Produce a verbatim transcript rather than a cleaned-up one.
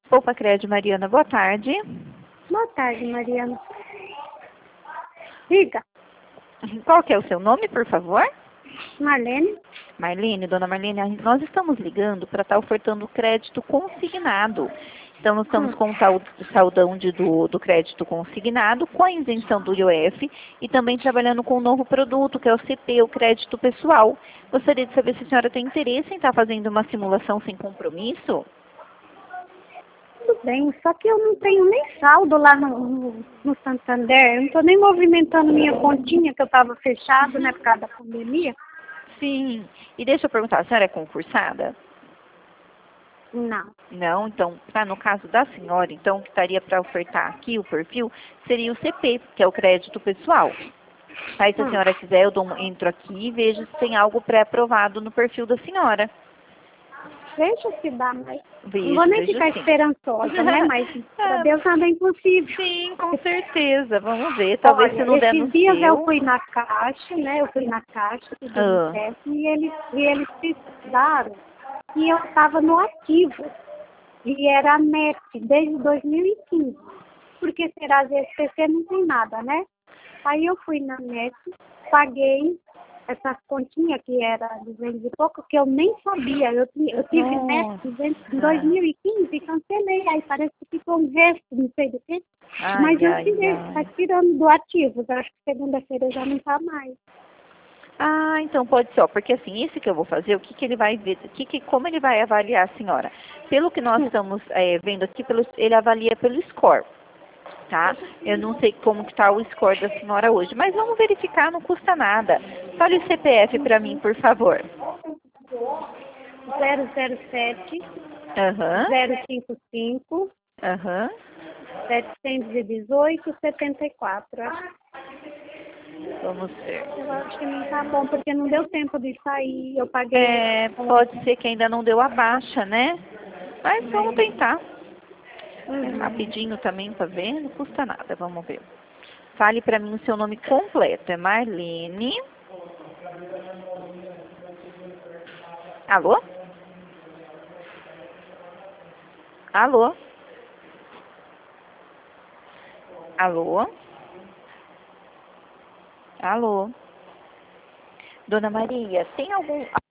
Opa, Crédito Mariana, boa tarde. Boa tarde, Mariana. Diga. Qual que é o seu nome, por favor? Marlene. Marlene, dona Marlene, nós estamos ligando para estar ofertando crédito consignado. Então, nós estamos Hum. com o sal- saldão de, do, do crédito consignado, com a isenção do I O F e também trabalhando com um novo produto, que é o C P, o crédito pessoal. Gostaria de saber se a senhora tem interesse em estar fazendo uma simulação sem compromisso? Tudo bem, só que eu não tenho nem saldo lá no, no, no Santander. Eu não estou nem movimentando minha continha, que eu estava fechado, né, por causa da pandemia. Sim. E deixa eu perguntar, a senhora é concursada? Não. Não, então, tá, no caso da senhora, então, o que estaria para ofertar aqui o perfil seria o C P, que é o crédito pessoal. Aí, se a Hum. senhora quiser, eu dou um- entro aqui e vejo se tem algo pré-aprovado no perfil da senhora. Veja se dá, mas não Vejo, vou nem vejo ficar sim. esperançosa, né? Mas para Ah, Deus nada é impossível. sim, com certeza. Vamos ver, talvez se Olha, não der no esses dias eu seu. fui na caixa, né? Eu fui na caixa, pedi um Ah, empréstimo e eles, e eles precisaram que eu estava no ativo. E era a N E T desde dois mil e quinze. Porque será S P C não tem nada, né? Aí eu fui na N E T, paguei essas continhas que era duzentos e pouco, que eu nem sabia. Eu, ti- eu tive N E T em dois nossa. mil e quinze e cancelei. Aí parece que ficou um resto, não sei do que. Ai, Mas eu ai, tirei, está ai. tirando do ativo. Eu acho que segunda-feira já não está mais. Ah, então pode ser, ó, porque assim, esse que eu vou fazer, o que, que ele vai ver, o que, que, como ele vai avaliar a senhora? Pelo que nós Hum. estamos é, vendo aqui, pelo, ele avalia pelo score, tá? Eu não sei como que tá o score da senhora hoje, mas vamos verificar, não custa nada. Fale o C P F para mim, por favor. zero zero sete, Aham, zero cinco cinco, aham. setecentos e dezoito, setenta e quatro. Vamos ver. Eu acho que não tá bom, porque não deu tempo de sair. Eu paguei É, pode ontem. ser que ainda não deu a baixa, né? Mas vamos Né? tentar. É Uhum. rapidinho também para ver, não custa nada, vamos ver. Fale para mim o seu nome completo. É Marlene. Alô? Alô? Alô? Alô? Dona Maria, tem algum